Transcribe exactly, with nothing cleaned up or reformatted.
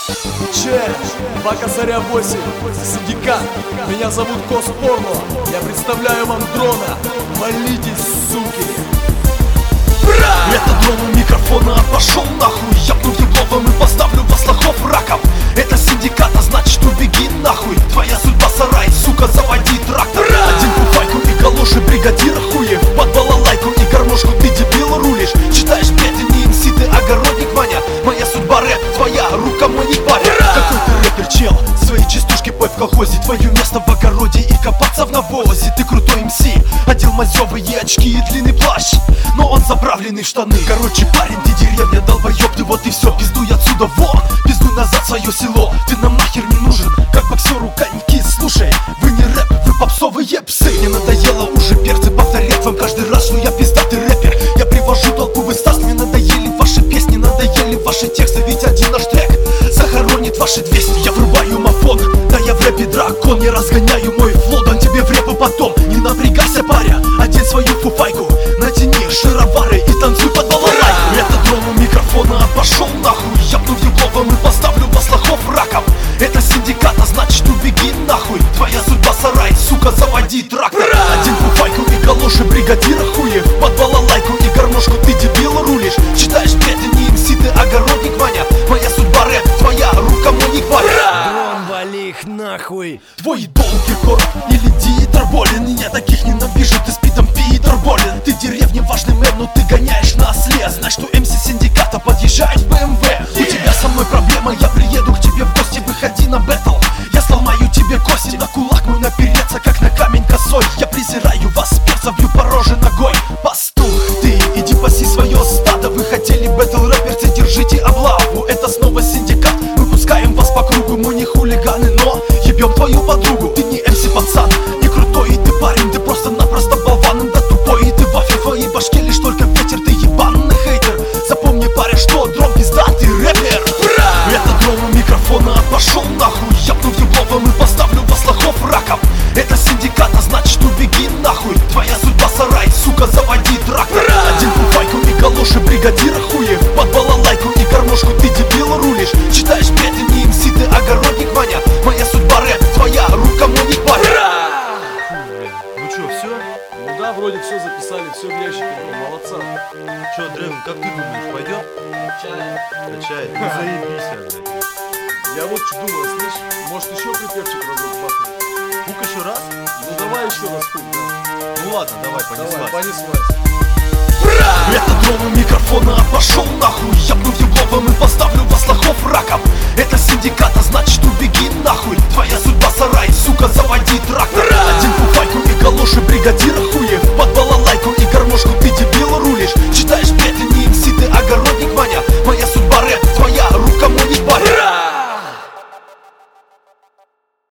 Че, два косаря восемь, синдикат, меня зовут Коспорно. Я представляю вам дрона, молитесь, суки. Это дрон у микрофона, пошел нахуй. Я пну ебловым и поставлю вас лохов раком. Это синдикат, а значит убеги нахуй. Твоя судьба сарай, сука, заводи трактор. Один пуфайку и галоши, бригадир хуев. Под балалайку и гармошку ты дебил рулишь. Читаешь петли, не эмси, ты огородник, Ваня. Моя судьба рэп, твоя рука мой не паря. Какой ты рэпер, чел, свои частушки пой в колхозе. Твое место в огороде и копаться в навозе. Ты крутой эмси, одел мазёвые очки и длинный плащ, но он заправленный в штаны. Короче, парень, ты деревня, долбоёб, ты вот и все. Пиздуй отсюда, вон, пиздуй назад в свое село. Ты нам нахер не нужен, как боксеру коньки. Слушай, вы не рэп, вы попсовые псы. Мне надоело уже перцы повторять вам каждый раз, что я пиздатый рэпер. Я привожу толпу в экстаз, мне надоели ваши песни, надоели ваши тексты. Ведь один наш трек захоронит ваши двести. Я врубаю мафон, да я в рэпе дракон. Я разгоняю мой флоу, дам тебе в рэп и потом. Не напрягайся, паря, одень свою фуфайку, натяни шаровары и танцуй под балалайку. Это дрон у микрофона, а пошел нахуй. Я пну ебловым и поставлю вас лохов раком. Это синдикат, а значит убеги нахуй. Твоя судьба сарай, сука, заводи трактор. Один фуфайку и галоши, бригадир хуев. Под балалайку и гармошку ты дебил рулишь. Читаешь петли, не эмси, ты огородник, Ваня. Моя судьба рэп, твоя рука мой не паря. Дрон, вали их нахуй. Твой идол Киркоров или Диетер Болин. Я таких ненавижу, ты с Питом Питер Болин. Ты деревне важный мэр, но ты гоняешь на осле. Знай, что эмси синдиката подъезжает в бэ эм вэ. У тебя со мной проблема, я приеду к тебе в гости. Выходи на бэтл, я сломаю тебе кости. На кулак мой напереться, как на камень косой. Я презираю вас, перцев, бью по роже ногой. Пастух ты, иди паси свое стадо. Вы хотели бэтл рэперцы, держите облаву. Это снова синдикат, выпускаем вас по кругу. Мы не хулиганы, но ебем твою подругу. Ты не эмси, пацан, не крутой и ты парень. Ты просто-напросто болван, да тупой и ты вафель. В твоей башке лишь только ветер, ты ебаный хейтер. Запомни, парень, что дрон пиздатый рэпер. Это дрон у микрофона, а пошел нахуй. Я пну ебловым и поставлю вас лохов раком. Это синдикат, а значит убеги нахуй. Твоя судьба сарай, сука, заводи трактор. Один фуфайку и галоши, бригадир хуев. Под балалайку и гармошку ты дебил рулишь. Читаешь петли, не эмси, ты огородник, Ваня. Моя судьба рэп, твоя рука мой не паря. Ну чё, все? Ну да, вроде все записали, все в ящике, ну, молодца. Чё, Древен, как ты думаешь, пойдет? Чай. Качает? Ну заебись, блядь. Я вот что думаю, слышь, может еще припевчик разок бахнуть? Пук еще раз? Ну давай еще раз пук, да. Ну ладно, давай, Давай, понеслась. понеслась. Это дрон у микрофона, а пошел